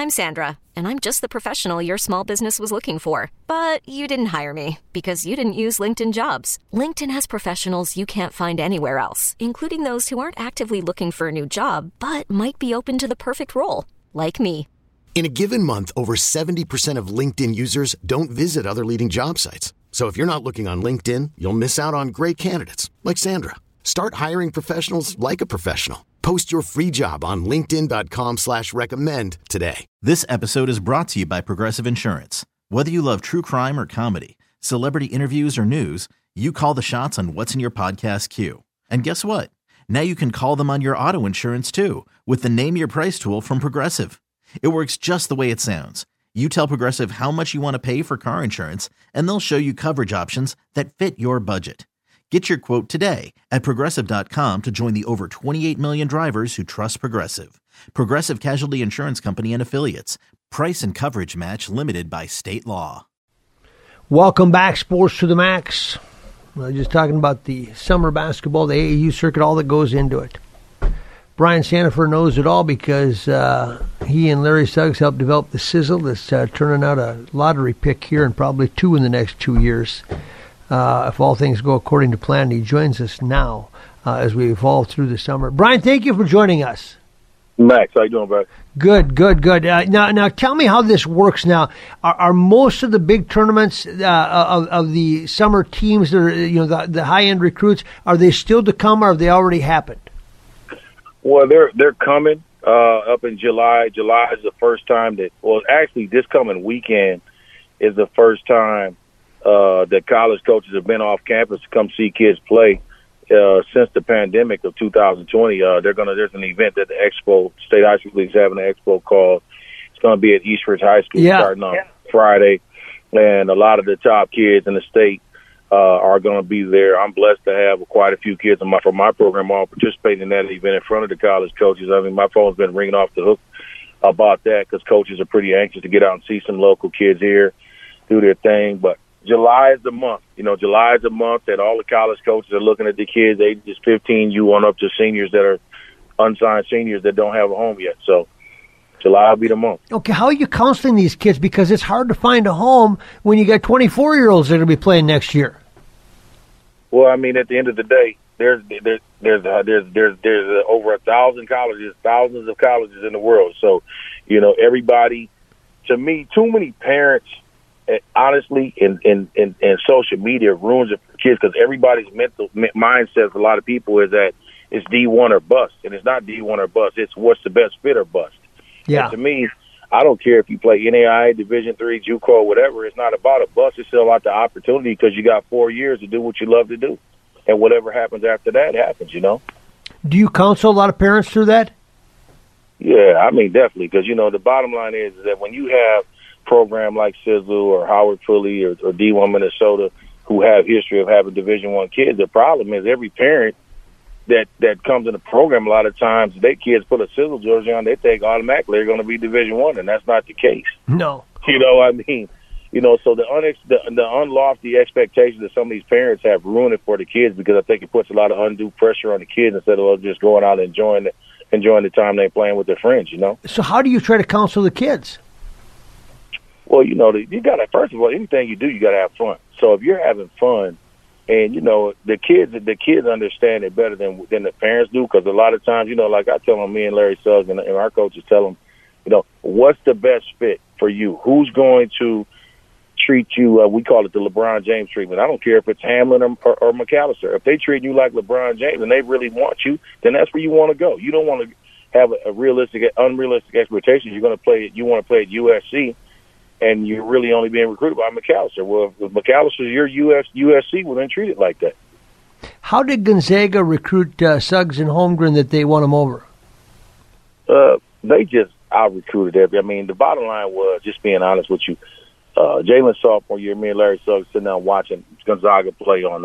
I'm Sandra, and I'm just the professional your small business was looking for. But you didn't hire me because you didn't use LinkedIn Jobs. LinkedIn has professionals you can't find anywhere else, including those who aren't actively looking for a new job, but might be open to the perfect role, like me. In a given month, over 70% of LinkedIn users don't visit other leading job sites. So if you're not looking on LinkedIn, you'll miss out on great candidates like Sandra. Start hiring professionals like a professional. Post your free job on linkedin.com/recommend today. This episode is brought to you by Progressive Insurance. Whether you love true crime or comedy, celebrity interviews or news, you call the shots on what's in your podcast queue. And guess what? Now you can call them on your auto insurance too with the Name Your Price tool from Progressive. It works just the way it sounds. You tell Progressive how much you want to pay for car insurance, and they'll show you coverage options that fit your budget. Get your quote today at Progressive.com to join the over 28 million drivers who trust Progressive. Progressive Casualty Insurance Company and Affiliates. Price and coverage match limited by state law. Welcome back, Sports to the Max. We're just talking about the summer basketball, the AAU circuit, all that goes into it. Brian Sandifer knows it all because he and Larry Suggs helped develop the Sizzle that's turning out a lottery pick here and probably two in the next 2 years. If all things go according to plan, he joins us now as we evolve through the summer. Brian, thank you for joining us. Max, how you doing, bro? Good. Now tell me how this works now. Are most of the big tournaments of the summer teams that are, the high-end recruits, are they still to come or have they already happened? Well, they're coming up in July. July is the first time actually this coming weekend is the first time that college coaches have been off campus to come see kids play since the pandemic of 2020. There's an event that the Expo State High School League is having an Expo called. It's going to be at Eastridge High School starting on Friday, and a lot of the top kids in the state are going to be there. I'm blessed to have quite a few kids from my program all participating in that event in front of the college coaches. I mean, my phone's been ringing off the hook about that because coaches are pretty anxious to get out and see some local kids here do their thing, but July is the month. July is the month that all the college coaches are looking at the kids ages 15, you on up to seniors that are unsigned seniors that don't have a home yet. So July will be the month. Okay, how are you counseling these kids? Because it's hard to find a home when you got 24-year-olds that are going to be playing next year. Well, I mean, at the end of the day, there's over 1,000 colleges, thousands of colleges in the world. So, everybody, to me, too many parents, honestly, in social media ruins it for kids because everybody's mental mindset for a lot of people is that it's D1 or bust, and it's not D1 or bust. It's what's the best fit or bust. Yeah. And to me, I don't care if you play NAIA, Division III, JUCO, or whatever. It's not about a bust. It's still about the opportunity because you got 4 years to do what you love to do, and whatever happens after that happens. Do you counsel a lot of parents through that? Yeah, I mean, definitely, because the bottom line is that when you have program like Sizzle or Howard Fully or D1 Minnesota who have history of having Division I kids, the problem is every parent that comes in the program, a lot of times their kids put a Sizzle jersey on, they think automatically they're going to be Division I, and that's not the case. No. I mean, so the unlofty expectations that some of these parents have ruined it for the kids because I think it puts a lot of undue pressure on the kids instead of just going out and enjoying the time they're playing with their friends, So how do you try to counsel the kids? Well, you got to, first of all, anything you do, you got to have fun. So if you're having fun and, the kids understand it better than the parents do because a lot of times, like I tell them, me and Larry Suggs and our coaches tell them, what's the best fit for you? Who's going to treat you, we call it the LeBron James treatment. I don't care if it's Hamlin or McAllister. If they treat you like LeBron James and they really want you, then that's where you want to go. You don't want to have unrealistic expectations. You want to play at USC. And you're really only being recruited by McAllister. Well, if McAllister's your USC, well, then treat it like that. How did Gonzaga recruit Suggs and Holmgren that they won him over? They just out-recruited everybody. I mean, the bottom line was, just being honest with you, Jalen's sophomore year, me and Larry Suggs sitting down watching Gonzaga play on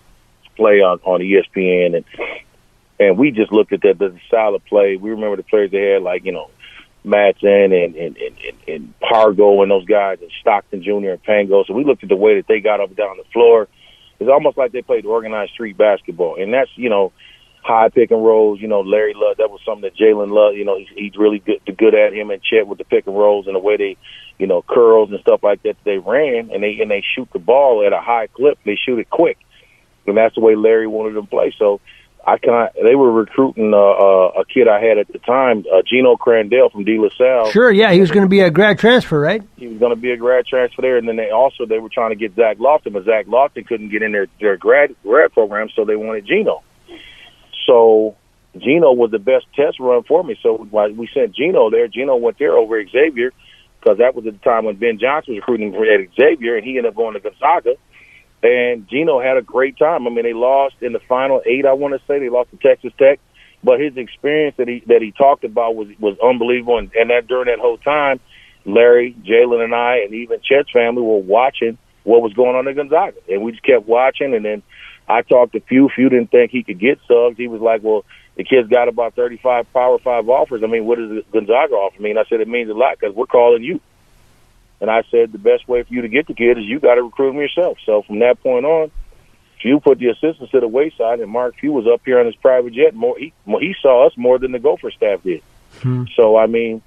ESPN, and we just looked at the style of play. We remember the players they had, like, Matson and Pargo and those guys, and Stockton Jr. and Pango. So we looked at the way that they got up and down the floor. It's almost like they played organized street basketball. And that's, high pick and rolls. Larry loved that was something that Jalen loved. He's really good at him and Chet with the pick and rolls and the way they, curls and stuff like that they ran, and they shoot the ball at a high clip. They shoot it quick, and that's the way Larry wanted them to play. So they were recruiting a kid I had at the time, Gino Crandell from De La Salle. Sure, yeah, he was going to be a grad transfer, right? He was going to be a grad transfer there, and then they were trying to get Zach Lofton, but Zach Lofton couldn't get in their grad program, so they wanted Gino. So Gino was the best test run for me. So we sent Gino there. Gino went there over Xavier because that was at the time when Ben Johnson was recruiting at Xavier, and he ended up going to Gonzaga. And Gino had a great time. I mean, they lost in the final 8, I want to say. They lost to Texas Tech. But his experience that he talked about was unbelievable. And that during that whole time, Larry, Jalen, and I, and even Chet's family were watching what was going on in Gonzaga. And we just kept watching. And then I talked to Few. Few didn't think he could get Suggs. He was like, well, the kid's got about 35 Power 5 offers. I mean, what does Gonzaga offer me? And I said, it means a lot because we're calling you. And I said the best way for you to get the kid is you got to recruit him yourself. So from that point on, Few put the assistants to the wayside, and Mark Few was up here on his private jet. He saw us more than the Gopher staff did. So, I mean,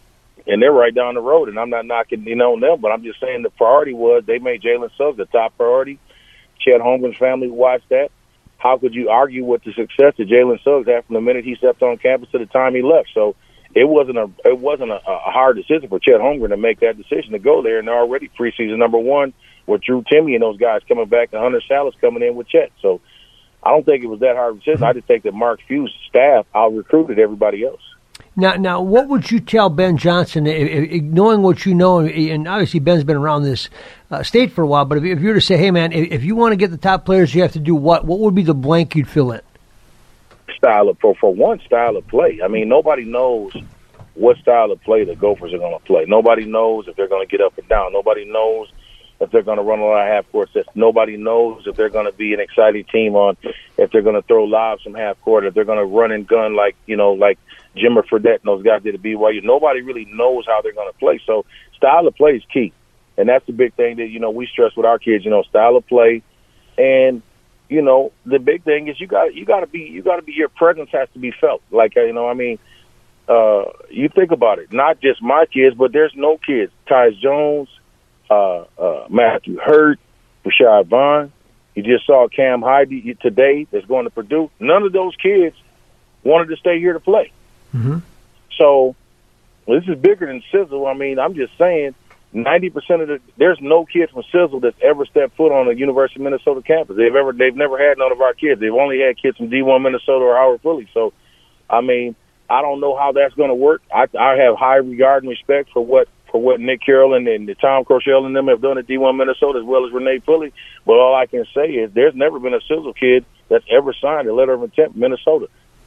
and they're right down the road, and I'm not knocking on them, but I'm just saying the priority was they made Jalen Suggs the top priority. Chet Holmgren's family watched that. How could you argue with the success that Jalen Suggs had from the minute he stepped on campus to the time he left? So it wasn't a hard decision for Chet Holmgren to make that decision to go there, and they're already preseason number 1 with Drew Timme and those guys coming back, and Hunter Salas coming in with Chet. So I don't think it was that hard of a decision. I just think that Mark Few's staff out-recruited everybody else. Now, what would you tell Ben Johnson, knowing what you know, and obviously Ben's been around this state for a while, but if you were to say, hey, man, if you want to get the top players, you have to do what? What would be the blank you'd fill in? Style of play. I mean, nobody knows what style of play the Gophers are going to play. Nobody knows if they're going to get up and down. Nobody knows if they're going to run a lot of half-court sets. Nobody knows if they're going to be an exciting team if they're going to throw lobs from half-court, if they're going to run and gun like Jimmer Fredette and those guys did at BYU. Nobody really knows how they're going to play. So style of play is key. And that's the big thing that, we stress with our kids, style of play. And, the big thing is you got to be your presence has to be felt. Like, you think about it, not just my kids, but there's no kids. Tyus Jones, Matthew Hurt, Rashad Vaughn. You just saw Cam Hyde today that's going to Purdue. None of those kids wanted to stay here to play. Mm-hmm. So this is bigger than Sizzle. I mean, I'm just saying 90% there's no kid from Sizzle that's ever stepped foot on a University of Minnesota campus. They've never had none of our kids. They've only had kids from D1 Minnesota or Howard Philly. So, I mean, I don't know how that's going to work. I have high regard and respect for what Nick Carroll and the Tom Crochell and them have done at D1 Minnesota as well as Renee Pulley. But all I can say is there's never been a Sizzle kid that's ever signed a letter of intent in Minnesota.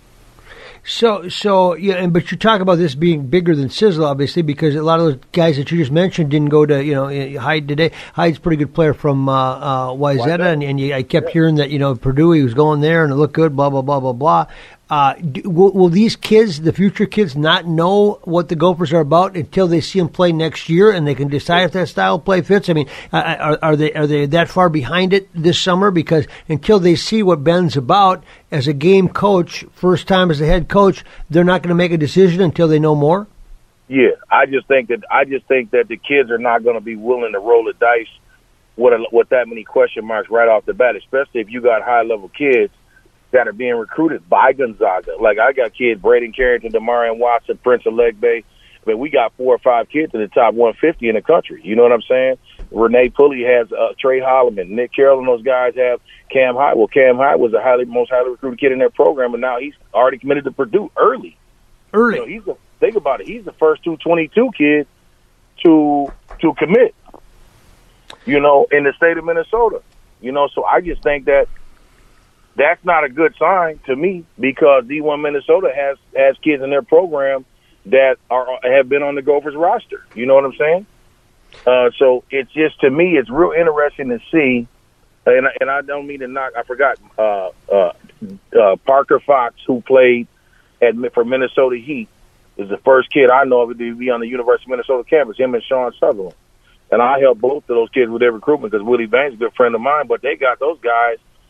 So yeah, but you talk about this being bigger than Sizzle, obviously, because a lot of those guys that you just mentioned didn't go to Hyde today. Hyde's a pretty good player from Wayzata, and I kept hearing that Purdue, he was going there and it looked good, blah blah blah blah blah. Will these kids, the future kids, not know what the Gophers are about until they see them play next year and they can decide if that style of play fits? I mean, are they that far behind it this summer? Because until they see what Ben's about as a game coach, first time as a head coach, they're not going to make a decision until they know more? Yeah, I just think that the kids are not going to be willing to roll the dice with that many question marks right off the bat, especially if you got high-level kids that are being recruited by Gonzaga. Like, I got kids, Braden Carrington, Demarion Watson, Prince Alegbe. I mean, we got 4 or 5 kids in the top 150 in the country. You know what I'm saying? Renee Pulley has Trey Holloman. Nick Carroll and those guys have Cam Hyde. Well, Cam Hyde was the most highly recruited kid in their program, and now he's already committed to Purdue early. Think about it. He's the first 222 kid to commit, in the state of Minnesota. So I just think that that's not a good sign to me because D1 Minnesota has kids in their program that have been on the Gophers roster. You know what I'm saying? So it's just, to me, it's real interesting to see. And I don't mean to knock. I forgot Parker Fox, who played for Minnesota Heat, is the first kid I know of to be on the University of Minnesota campus. Him and Sean Sutherland, and I helped both of those kids with their recruitment because Willie Baines is a good friend of mine. But they got those guys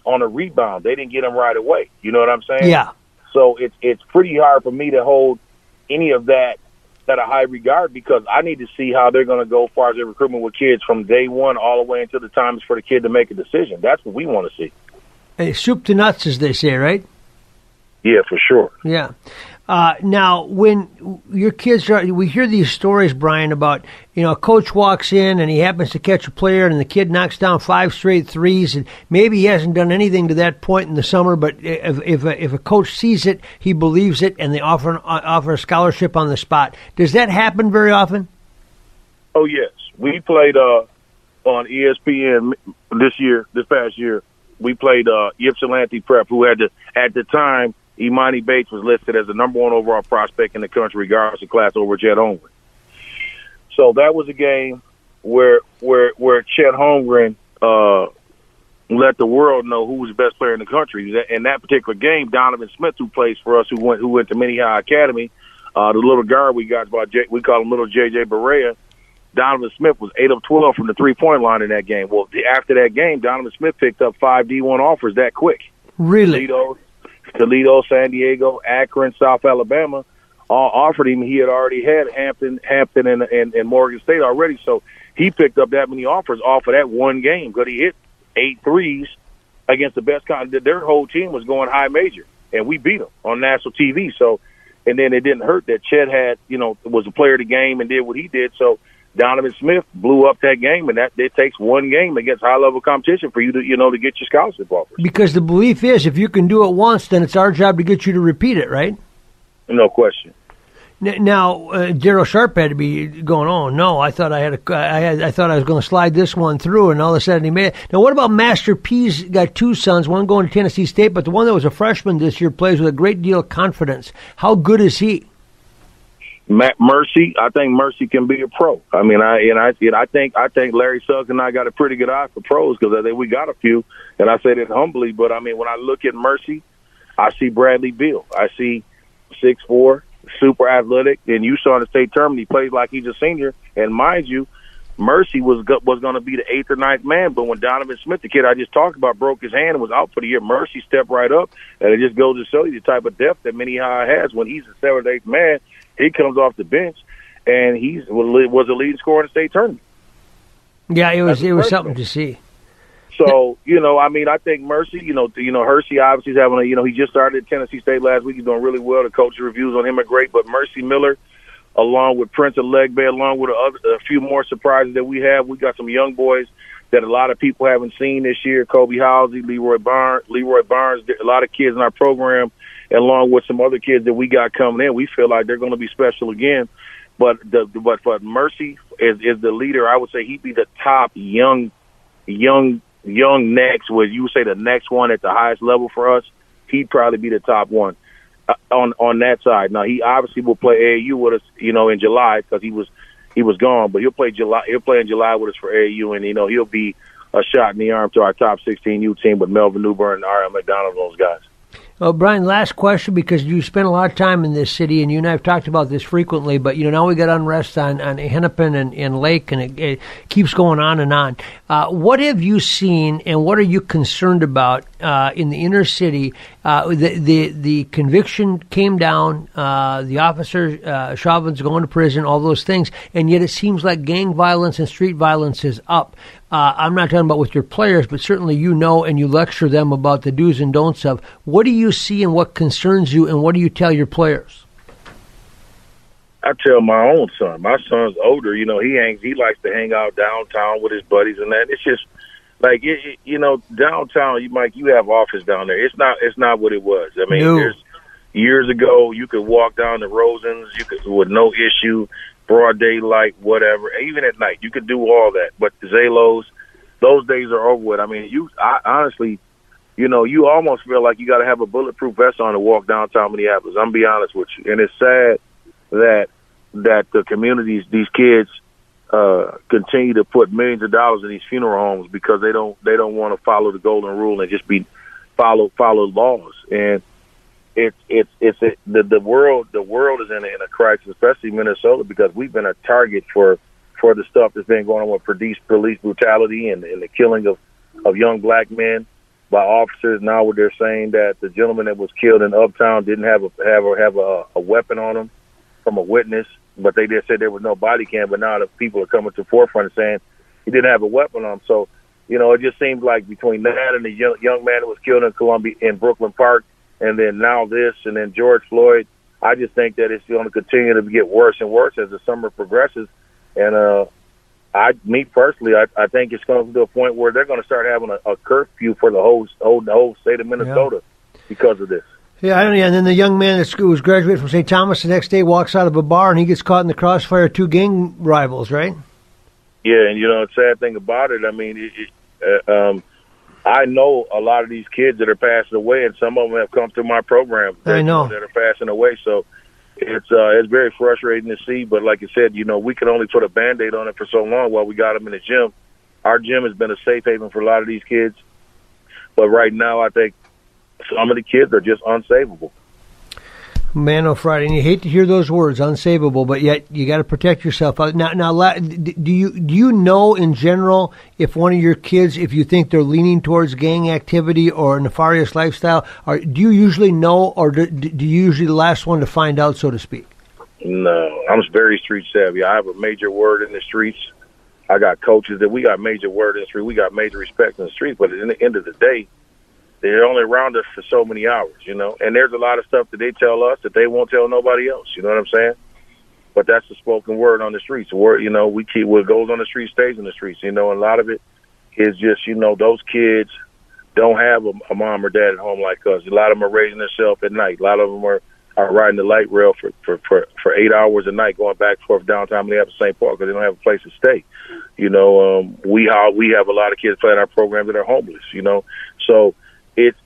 on a rebound. They didn't get him right away. You know what I'm saying? Yeah. So it's pretty hard for me to hold any of that at a high regard because I need to see how they're going to go as far as their recruitment with kids from day one all the way until the time is for the kid to make a decision. That's what we want to see. Hey, soup to nuts, as they say, right? Yeah, for sure. Yeah. Now, when your kids are, we hear these stories, Brian, about, a coach walks in and he happens to catch a player and the kid knocks down 5 straight threes and maybe he hasn't done anything to that point in the summer, but if a coach sees it, he believes it and they offer a scholarship on the spot. Does that happen very often? Oh, yes. We played on ESPN this past year. We played Ypsilanti Prep, who at the time, Imani Bates was listed as the number 1 overall prospect in the country, regardless of class, over Chet Holmgren. So that was a game where Chet Holmgren let the world know who was the best player in the country. In that particular game, Donovan Smith, who plays for us, who went to Minnehaha Academy, the little guard we got, we call him Little J.J. Barea. Donovan Smith was 8 of 12 from the three-point line in that game. Well, after that game, Donovan Smith picked up 5 D1 offers that quick. Really? Toledo, San Diego, Akron, South Alabama, all offered him. He had already had Hampton, and Morgan State already. So he picked up that many offers off of that one game because he hit 8 threes against the best. Their whole team was going high major, and we beat them on national TV. So, and then it didn't hurt that Chet had, was a player of the game and did what he did. So Donovan Smith blew up that game, and that it takes one game against high-level competition for you to, to get your scholarship offers. Because the belief is if you can do it once, then it's our job to get you to repeat it, right? No question. Now, Daryl Sharp had to be going, oh, no, I thought I thought I was going to slide this one through, and all of a sudden he made it. Now, what about Master P's got 2 sons, one going to Tennessee State, but the one that was a freshman this year plays with a great deal of confidence. How good is he? Mercy, I think Mercy can be a pro. I mean, I think Larry Suggs and I got a pretty good eye for pros because I think we got a few, and I say that humbly. But I mean, when I look at Mercy, I see Bradley Beal. I see 6'4", super athletic, and you saw in the state tournament he plays like he's a senior. And mind you, Mercy was going to be the 8th or 9th man, but when Donovan Smith, the kid I just talked about, broke his hand and was out for the year, Mercy stepped right up, and it just goes to show you the type of depth that Minnehaha has. When he's the 7th or 8th man, he comes off the bench, and he was a leading scorer in the state tournament. Yeah, it was something to see. So, I think Mercy, Hershey obviously is having he just started at Tennessee State last week. He's doing really well. The coach reviews on him are great, but Mercy Miller, along with Prince of Legbe, along with a few more surprises that we have, we got some young boys that a lot of people haven't seen this year. Kobe Halsey, Leroy Barnes, a lot of kids in our program, along with some other kids that we got coming in. We feel like they're going to be special again. But for Mercy is the leader. I would say he'd be the top young next. Where you would say the next one at the highest level for us, he'd probably be the top one on that side. Now he obviously will play AAU with us, in July because he was gone. But he'll play in July with us for AAU, and he'll be a shot in the arm to our top 16U team with Melvin Newburn and R.M. McDonald, those guys. Well, Brian, last question, because you spent a lot of time in this city, and you and I have talked about this frequently, but, now we got unrest on Hennepin and Lake, and it keeps going on and on. What have you seen, and what are you concerned about in the inner city? The conviction came down, the officer, Chauvin's going to prison, all those things, and yet it seems like gang violence and street violence is up. I'm not talking about with your players, but certainly and you lecture them about the do's and don'ts of. What do you see and what concerns you, and what do you tell your players? I tell my own son. My son's older. He likes to hang out downtown with his buddies and that. It's just like downtown. You have office down there. It's not what it was. I mean, there's years ago you could walk down the Rosens, with no issue. Broad daylight, whatever. Even at night, you could do all that. But the Zalos, those days are over with. I mean, I honestly, you almost feel like you got to have a bulletproof vest on to walk downtown Minneapolis. I'm be honest with you, and it's sad that the communities, these kids, continue to put millions of dollars in these funeral homes because they don't want to follow the golden rule and just follow laws. And the world is in a crisis, especially Minnesota, because we've been a target for the stuff that's been going on with police brutality and the killing of young black men. by officers. Now what they're saying that the gentleman that was killed in Uptown didn't have a weapon on him from a witness, but they just said there was no body cam. But now the people are coming to the forefront and saying he didn't have a weapon on him. So, it just seems like between that and the young man that was killed in Brooklyn Park, and then now this, and then George Floyd, I just think that it's going to continue to get worse and worse as the summer progresses. And me personally, I think it's going to to a point where they're going to start having a curfew for the whole state of Minnesota because of this. Yeah, and then the young man who was graduated from St. Thomas the next day walks out of a bar and he gets caught in the crossfire of two gang rivals, right? Yeah, and the sad thing about it, I mean, I know a lot of these kids that are passing away, and some of them have come through my program. I know that are passing away. So it's very frustrating to see. But like I said, we can only put a Band-Aid on it for so long while we got them in the gym. Our gym has been a safe haven for a lot of these kids, but right now I think some of the kids are just unsavable. Man, oh Friday, and you hate to hear those words, unsavable, but yet you got to protect yourself. Now, do you know in general if one of your kids, if you think they're leaning towards gang activity or nefarious lifestyle, or do you usually know, or do you usually the last one to find out, so to speak? No, I'm very street savvy. I have a major word in the streets. I got coaches that we got major word in the street. We got major respect in the street, but at the end of the day, they're only around us for so many hours, and there's a lot of stuff that they tell us that they won't tell nobody else. You know what I'm saying? But that's the spoken word on the streets. We keep what goes on the street stays in the streets. And a lot of it is just, those kids don't have a mom or dad at home like us. A lot of them are raising themselves at night. A lot of them are riding the light rail for 8 hours a night, going back and forth downtown Minneapolis, St. Paul, because they don't have a place to stay. We have a lot of kids playing our program that are homeless. So. It's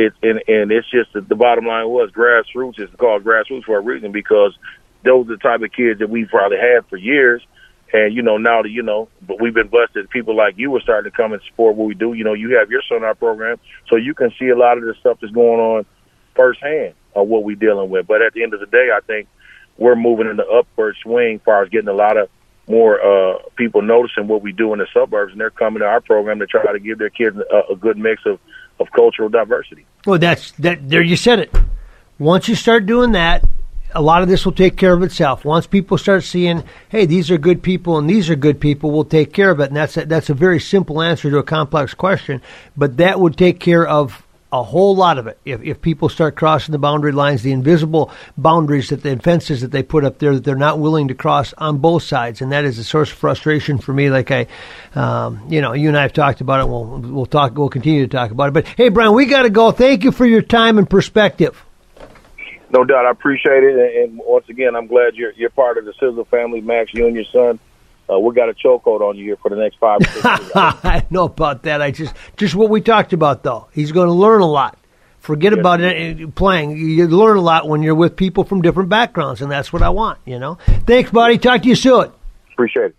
just the bottom line was grassroots is called grassroots for a reason, because those are the type of kids that we've probably had for years. And, now but we've been blessed that people like you are starting to come and support what we do. You have your son in our program, so you can see a lot of the stuff that's going on firsthand of what we're dealing with. But at the end of the day, I think we're moving in the upward swing as far as getting a lot of more people noticing what we do in the suburbs, and they're coming to our program to try to give their kids a good mix of cultural diversity. Well, that's that. There, you said it. Once you start doing that, a lot of this will take care of itself. Once people start seeing, hey, these are good people and these are good people, we'll take care of it. And that's a very simple answer to a complex question, but that would take care of a whole lot of it. If people start crossing the boundary lines, the invisible boundaries, that the fences that they put up there that they're not willing to cross on both sides, and that is a source of frustration for me. Like you and I have talked about it. We'll continue to talk about it. But hey, Brian, we got to go. Thank you for your time and perspective. No doubt, I appreciate it. And once again, I'm glad you're part of the Sizzle family, Max. You and your son. We got a chokehold on you here for the next 5 or 6 years. I know about that. I just what we talked about, though. He's going to learn a lot. Forget about it playing. You learn a lot when you're with people from different backgrounds, and that's what I want. Thanks, buddy. Talk to you soon. Appreciate it.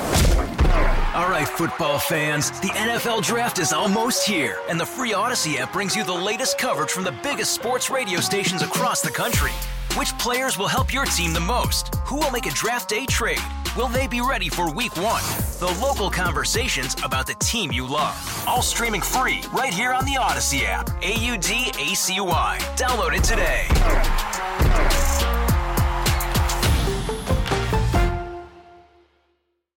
All right, football fans, the NFL Draft is almost here, and the free Odyssey app brings you the latest coverage from the biggest sports radio stations across the country. Which players will help your team the most? Who will make a draft day trade? Will they be ready for week 1? The local conversations about the team you love. All streaming free right here on the Odyssey app. AUDACY. Download it today.